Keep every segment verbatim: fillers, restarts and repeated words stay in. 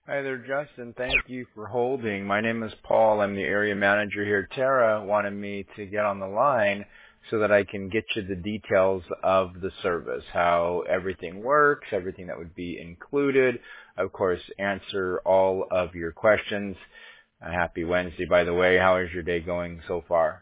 Hi there, Justin. Thank you for holding. My name is Paul. I'm the area manager here. Tara wanted me to get on the line so that I can get you the details of the service, how everything works, everything that would be included. Of course, answer all of your questions. A happy Wednesday, by the way. How is your day going so far?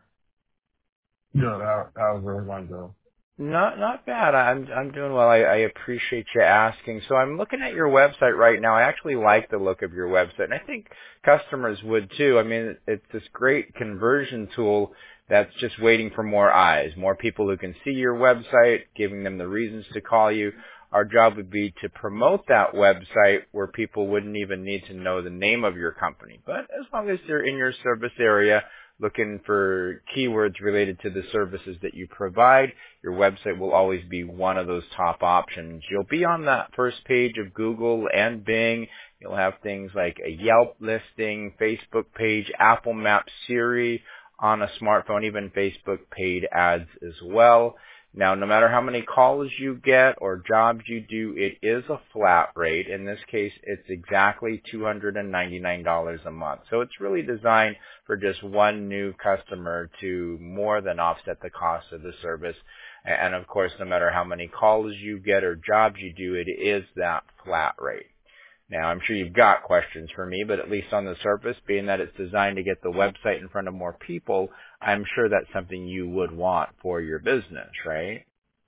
Good. How, how's everyone doing? Not not bad. I'm I'm doing well. I, I appreciate you asking. So I'm looking at your website right now. I actually like the look of your website, and I think customers would too. I mean, it's this great conversion tool that's just waiting for more eyes, more people who can see your website, giving them the reasons to call you. Our job would be to promote that website where people wouldn't even need to know the name of your company. But as long as they're in your service area, looking for keywords related to the services that you provide, your website will always be one of those top options. You'll be on that first page of Google and Bing. You'll have things like a Yelp listing, Facebook page, Apple Maps, Siri on a smartphone, even Facebook paid ads as well. Now, no matter how many calls you get or jobs you do, it is a flat rate. In this case, it's exactly two hundred ninety-nine dollars a month. So it's really designed for just one new customer to more than offset the cost of the service. And of course, no matter how many calls you get or jobs you do, it is that flat rate. Now, I'm sure you've got questions for me, but at least on the surface, being that it's designed to get the website in front of more people, I'm sure that's something you would want for your business, right?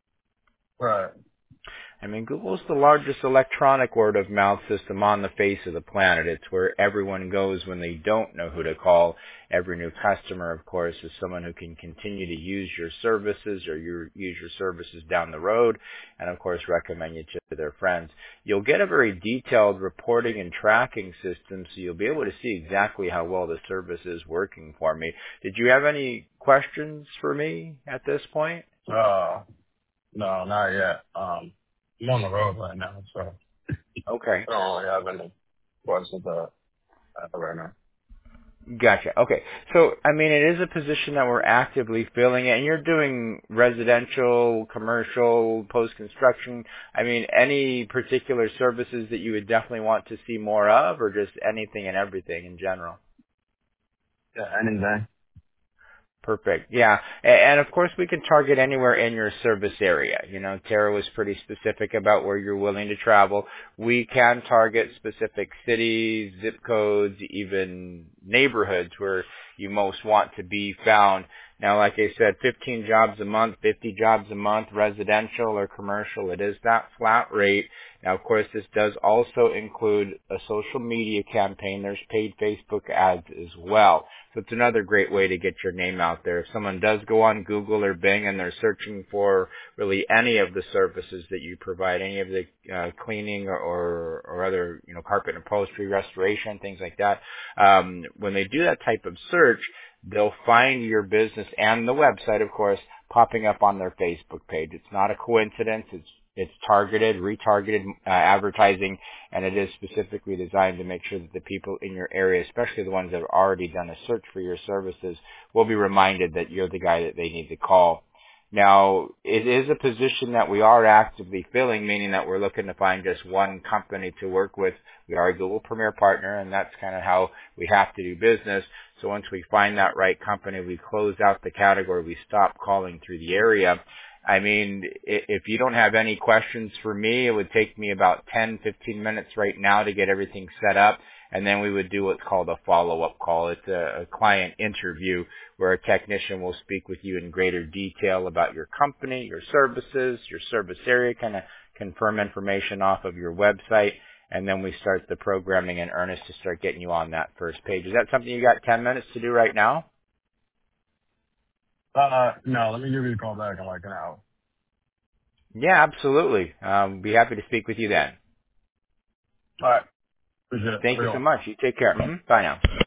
Right. I mean, Google's the largest electronic word of mouth system on the face of the planet. It's where everyone goes when they don't know who to call. Every new customer, of course, is someone who can continue to use your services or your, use your services down the road, and of course recommend you to their friends. You'll get a very detailed reporting and tracking system, so you'll be able to see exactly how well the service is working for me. Did you have any questions for me at this point? Uh, no, not yet. Um, I'm on the road right now, so Okay. I don't really have any questions uh, uh, right now. Gotcha. Okay. So, I mean, it is a position that we're actively filling, and you're doing residential, commercial, post-construction. I mean, any particular services that you would definitely want to see more of, or just anything and everything in general? Yeah, anything. Perfect. Yeah. A- And of course we can target anywhere in your service area. You know, Tara was pretty specific about where you're willing to travel. We can target specific cities, zip codes, even neighborhoods where you most want to be found. Now, like I said, fifteen jobs a month, fifty jobs a month, residential or commercial, it is that flat rate. Now, of course, this does also include a social media campaign. There's paid Facebook ads as well. So it's another great way to get your name out there. If someone does go on Google or Bing and they're searching for really any of the services that you provide, any of the uh, cleaning or, or, or other, you know, carpet and upholstery, restoration, things like that, um, when they do that type of search, they'll find your business and the website, of course, popping up on their Facebook page. It's not a coincidence. It's it's targeted, retargeted uh, advertising, and it is specifically designed to make sure that the people in your area, especially the ones that have already done a search for your services, will be reminded that you're the guy that they need to call. Now, it is a position that we are actively filling, meaning that we're looking to find just one company to work with. We are a Google Premier partner, and that's kind of how we have to do business. So once we find that right company, we close out the category. We stop calling through the area. I mean, if you don't have any questions for me, it would take me about ten, fifteen minutes right now to get everything set up. And then we would do what's called a follow-up call. It's a, a client interview where a technician will speak with you in greater detail about your company, your services, your service area, kind of confirm information off of your website. And then we start the programming in earnest to start getting you on that first page. Is that something you got ten minutes to do right now? Uh, no, let me give you a call back in like an hour. Yeah, absolutely. Um, be happy to speak with you then. All right. Appreciate it. Have Thank a you good so one. much. You take care. Mhm. Bye now.